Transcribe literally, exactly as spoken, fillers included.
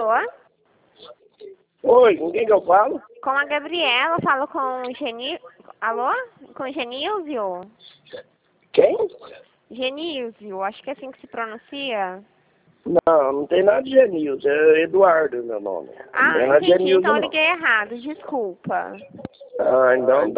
Alô? Oi, com quem que eu falo? Com a Gabriela, falo com o Geni... Alô? Com o Genilzio? Quem? Genilzio, acho que é assim que se pronuncia. Não, não tem nada de Genilson, é Eduardo meu nome. Não Ah, tem nada de entendi, Genilson, então eu não. liguei errado, desculpa. Ah, então